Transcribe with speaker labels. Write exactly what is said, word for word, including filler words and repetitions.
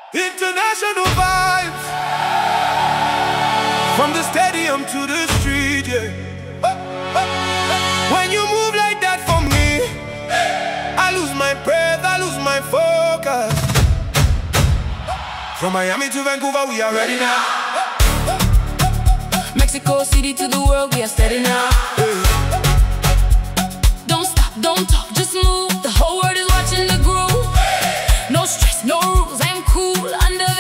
Speaker 1: International vibes, from the stadium to the street, yeah. When you move like that for me, I lose my breath, I lose my focus. From Miami to Vancouver, we are ready now.
Speaker 2: Mexico City to the world, we are steady now.
Speaker 1: Hey.
Speaker 2: Don't stop, don't talk, just move. The whole world is watching the groove. No stress, no rules, I'm cool under